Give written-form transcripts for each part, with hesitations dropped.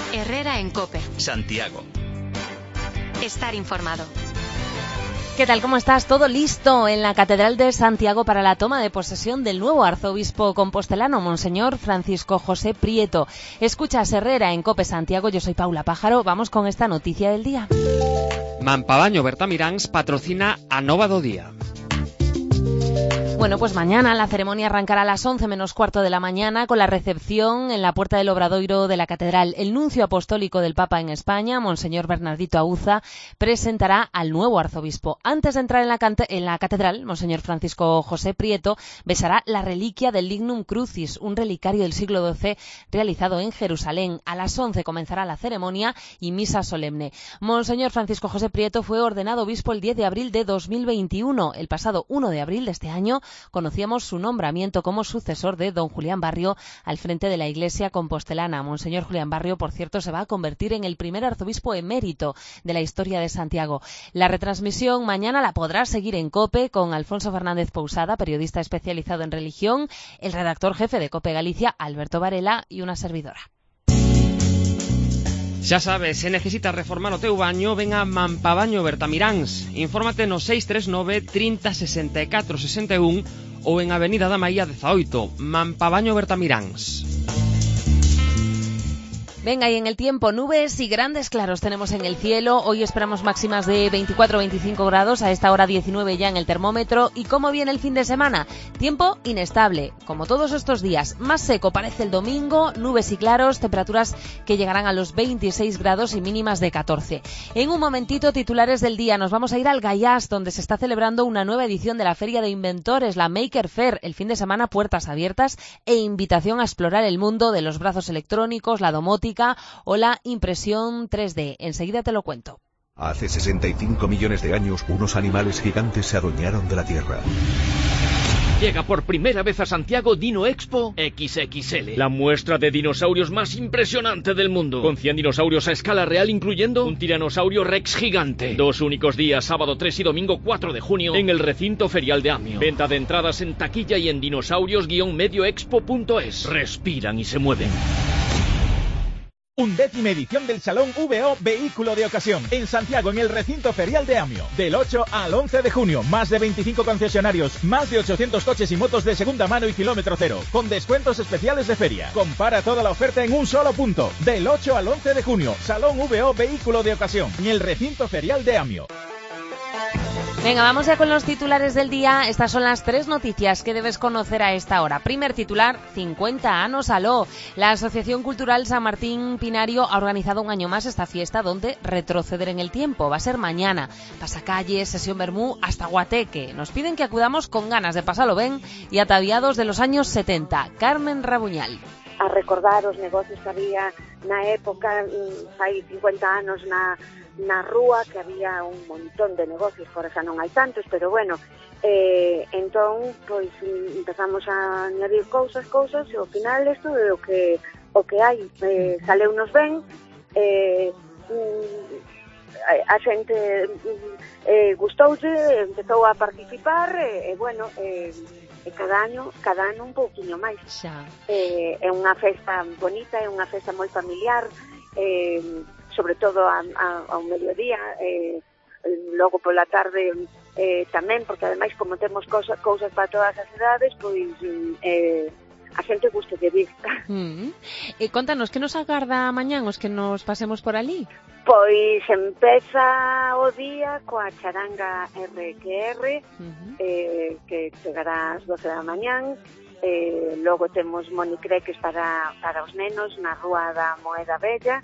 Herrera en COPE. Santiago. Estar informado. ¿Qué tal? ¿Cómo estás? Todo listo en la Catedral de Santiago para la toma de posesión del nuevo arzobispo compostelano, Monseñor Francisco José Prieto. Escuchas Herrera en COPE Santiago, yo soy Paula Pájaro. Vamos con esta noticia del día. Mampabaño Bertamiráns patrocina a Nova do Día. Bueno, pues mañana la ceremonia arrancará a las 11 menos cuarto de la mañana con la recepción en la Puerta del Obradoiro de la Catedral. El nuncio apostólico del Papa en España, Monseñor Bernardito Auza, presentará al nuevo arzobispo. Antes de entrar en la catedral, Monseñor Francisco José Prieto besará la reliquia del Lignum Crucis, un relicario del siglo XII realizado en Jerusalén. A las 11 comenzará la ceremonia y misa solemne. Monseñor Francisco José Prieto fue ordenado obispo el 10 de abril de 2021. El pasado 1 de abril de este año conocíamos su nombramiento como sucesor de don Julián Barrio al frente de la Iglesia compostelana. Monseñor Julián Barrio, por cierto, se va a convertir en el primer arzobispo emérito de la historia de Santiago. La retransmisión mañana la podrás seguir en COPE con Alfonso Fernández Pousada, periodista especializado en religión, el redactor jefe de COPE Galicia, Alberto Varela, y una servidora. Xa sabes, se necesitas reformar o teu baño, ven a Mampabaño Bertamiráns. Infórmate no 639 30 64 61 ou en Avenida da Maía 18, Mampabaño Bertamiráns. Venga, y en el tiempo, nubes y grandes claros tenemos en el cielo. Hoy esperamos máximas de 24-25 grados, a esta hora 19 ya en el termómetro. ¿Y cómo viene el fin de semana? Tiempo inestable, como todos estos días. Más seco parece el domingo, nubes y claros, temperaturas que llegarán a los 26 grados y mínimas de 14. En un momentito, titulares del día. Nos vamos a ir al Gaiás, donde se está celebrando una nueva edición de la Feria de Inventores, la Maker Fair. El fin de semana, puertas abiertas e invitación a explorar el mundo de los brazos electrónicos, la domótica o la impresión 3D. Enseguida te lo cuento. Hace 65 millones de años, unos animales gigantes se adueñaron de la Tierra. Llega por primera vez a Santiago Dino Expo XXL, la muestra de dinosaurios más impresionante del mundo, con 100 dinosaurios a escala real, incluyendo un tiranosaurio Rex gigante. 2 únicos días, sábado 3 y domingo 4 de junio, en el recinto ferial de Amio. Venta de entradas en taquilla y en dinosaurios-medioexpo.es. Respiran y se mueven. 11ª edición del Salón VO Vehículo de Ocasión en Santiago, en el recinto ferial de Amio. Del 8 al 11 de junio, más de 25 concesionarios, más de 800 coches y motos de segunda mano y kilómetro cero, con descuentos especiales de feria. Compara toda la oferta en un solo punto. Del 8 al 11 de junio, Salón VO Vehículo de Ocasión, en el recinto ferial de Amio. Venga, vamos ya con los titulares del día. Estas son las 3 noticias que debes conocer a esta hora. Primer titular, 50 anos aló. La Asociación Cultural San Martín Pinario ha organizado un año más esta fiesta donde retroceder en el tiempo. Va a ser mañana. Pasacalles, sesión vermú, hasta guateque. Nos piden que acudamos con ganas de pasarlo ben y ataviados de los años 70. Carmen Rabuñal. A recordar os negocios que había na época, hai 50 anos na rúa, que había un montón de negocios, por xa non hai tantos, pero bueno, entón, pois, empezamos a añadir cousas, e ao final isto é o que hai, saleunos ben, a xente gustoulle, empezou a participar, e bueno, cada ano un pouquiño máis. É unha festa bonita, é unha festa moi familiar, sobre todo ao mediodía, logo pola tarde tamén, porque ademais como temos cousas para todas as edades, pois a xente gusta de vir. E contanos, que nos agarda mañán os que nos pasemos por ali? Pois empeza o día coa charanga RQR, que chegará ás 12 da mañán. Logo temos monicreques para os nenos na Rúa da Moeda Bella.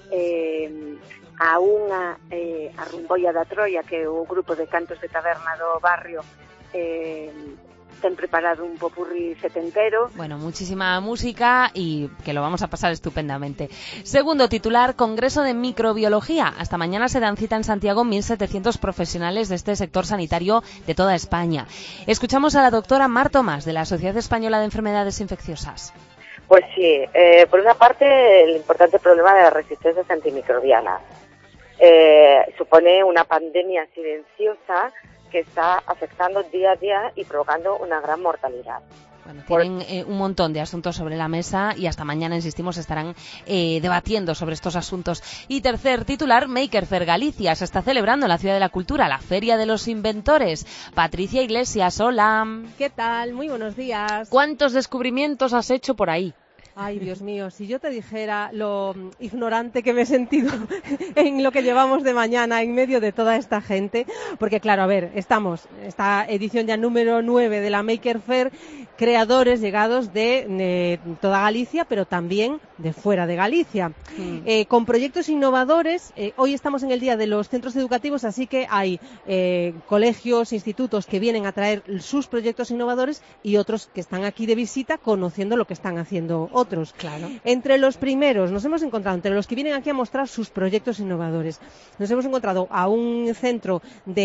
A unha a Rumboia da Troia, que é o grupo de cantos de taberna do barrio, ten preparado un popurrí setentero. Bueno, muchísima música y que lo vamos a pasar estupendamente. Segundo titular, Congreso de Microbiología. Hasta mañana se dan cita en Santiago 1.700 profesionales de este sector sanitario de toda España. Escuchamos a la doctora Mar Tomás, de la Sociedad Española de Enfermedades Infecciosas. Pues sí, por una parte el importante problema de las resistencias antimicrobianas. Supone una pandemia silenciosa que está afectando día a día y provocando una gran mortalidad. Bueno, tienen un montón de asuntos sobre la mesa y hasta mañana, insistimos, estarán debatiendo sobre estos asuntos. Y tercer titular, Maker Fair Galicia. Se está celebrando en la Ciudad de la Cultura la Feria de los Inventores. Patricia Iglesias, hola. ¿Qué tal? Muy buenos días. ¿Cuántos descubrimientos has hecho por ahí? Ay, Dios mío, si yo te dijera lo ignorante que me he sentido en lo que llevamos de mañana en medio de toda esta gente, porque claro, a ver, esta edición ya número 9 de la Maker Fair, creadores llegados de toda Galicia, pero también de fuera de Galicia, con proyectos innovadores. Hoy estamos en el día de los centros educativos, así que hay colegios, institutos que vienen a traer sus proyectos innovadores y otros que están aquí de visita conociendo lo que están haciendo otros. Claro. Entre los primeros nos hemos encontrado, entre los que vienen aquí a mostrar sus proyectos innovadores, nos hemos encontrado a un centro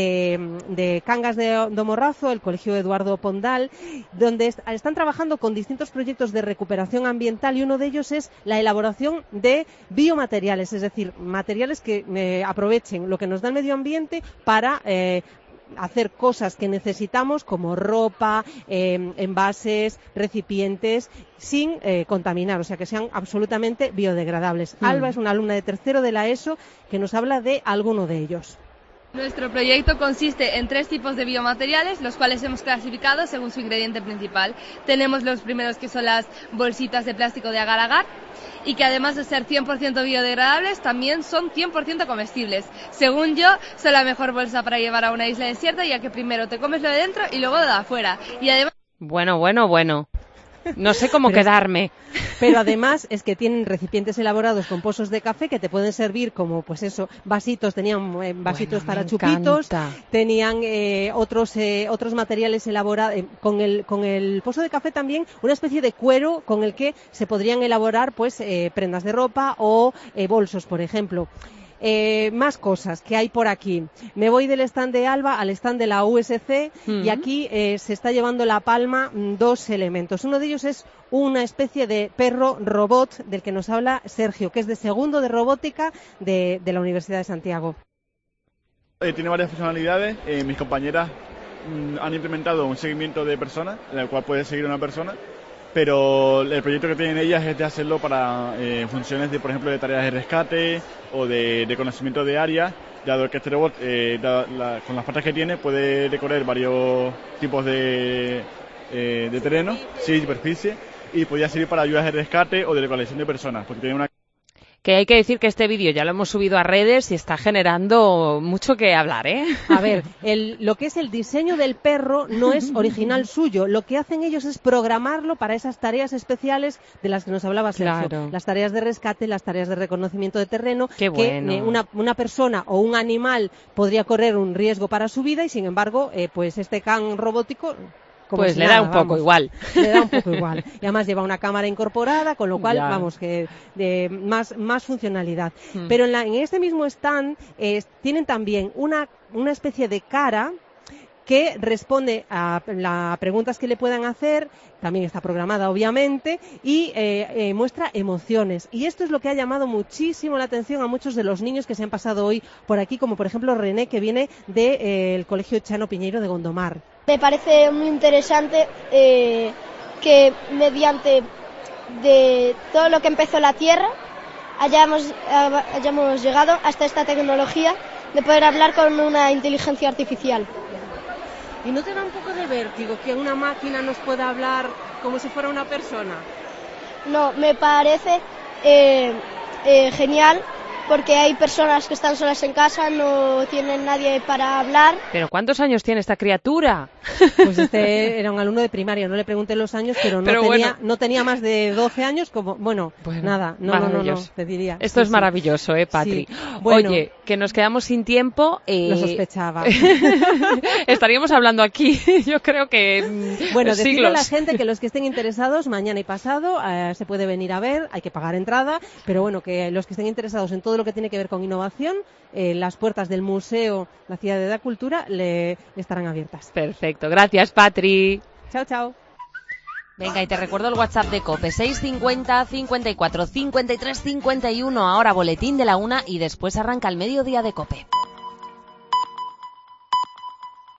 de Cangas de Morrazo, el Colegio Eduardo Pondal, donde están trabajando con distintos proyectos de recuperación ambiental, y uno de ellos es la elaboración de biomateriales, es decir, materiales que aprovechen lo que nos da el medio ambiente para hacer cosas que necesitamos, como ropa, envases, recipientes, sin contaminar, o sea, que sean absolutamente biodegradables. Alba es una alumna de tercero de la ESO que nos habla de alguno de ellos. Nuestro proyecto consiste en 3 tipos de biomateriales, los cuales hemos clasificado según su ingrediente principal. Tenemos los primeros, que son las bolsitas de plástico de agar-agar, y que además de ser 100% biodegradables, también son 100% comestibles. Según yo, son la mejor bolsa para llevar a una isla desierta, ya que primero te comes lo de dentro y luego lo de afuera. Y además... Bueno. No sé cómo quedarme. Pero además es que tienen recipientes elaborados con pozos de café que te pueden servir como, pues eso, vasitos. Tenían vasitos para chupitos, tenían otros materiales elaborados con el pozo de café, también una especie de cuero con el que se podrían elaborar pues prendas de ropa o bolsos, por ejemplo. Más cosas que hay por aquí. Me voy del stand de Alba al stand de la USC y aquí se está llevando la palma 2 elementos. Uno de ellos es una especie de perro robot del que nos habla Sergio, que es de segundo de robótica de la Universidad de Santiago. Tiene varias funcionalidades. Mis compañeras han implementado un seguimiento de personas, en el cual puede seguir una persona, pero el proyecto que tienen ellas es de hacerlo para funciones de, por ejemplo, de tareas de rescate o de conocimiento de áreas, dado que este robot, con las patas que tiene, puede recorrer varios tipos de terreno, superficie, y podría servir para ayudas de rescate o de localización de personas, porque tiene una... Que hay que decir que este vídeo ya lo hemos subido a redes y está generando mucho que hablar, ¿eh? A ver, lo que es el diseño del perro no es original suyo. Lo que hacen ellos es programarlo para esas tareas especiales de las que nos hablaba Sergio. Claro. Las tareas de rescate, las tareas de reconocimiento de terreno. Qué bueno. Que una persona o un animal podría correr un riesgo para su vida y, sin embargo, pues este can robótico... Pues le da un poco igual. Le da un poco igual. Y además lleva una cámara incorporada, con lo cual, vamos, que más funcionalidad. Pero en este mismo stand tienen también una especie de cara que responde a las preguntas que le puedan hacer, también está programada obviamente, y muestra emociones. Y esto es lo que ha llamado muchísimo la atención a muchos de los niños que se han pasado hoy por aquí, como por ejemplo René, que viene del Colegio Chano Piñeiro de Gondomar. Me parece muy interesante que mediante de todo lo que empezó la Tierra hayamos llegado hasta esta tecnología de poder hablar con una inteligencia artificial. ¿Y no te da un poco de vértigo que una máquina nos pueda hablar como si fuera una persona? No, me parece genial, porque hay personas que están solas en casa, no tienen nadie para hablar. ¿Pero cuántos años tiene esta criatura? Pues este era un alumno de primaria, no le pregunté los años, pero no tenía más de 12 años, no, te diría. Esto es maravilloso, Patri. Sí. Bueno, oye, que nos quedamos sin tiempo. Lo sospechaba. Estaríamos hablando aquí, yo creo que bueno, decirle a la siglos. gente que los que estén interesados, mañana y pasado, se puede venir a ver, hay que pagar entrada, pero bueno, que los que estén interesados en todo lo que tiene que ver con innovación, las puertas del Museo La Ciudad de la Cultura le estarán abiertas. Perfecto, gracias Patri. Chao, chao. Venga, y te recuerdo el WhatsApp de COPE, 650 54 53 51. Ahora boletín de la 1 y después arranca el mediodía de COPE.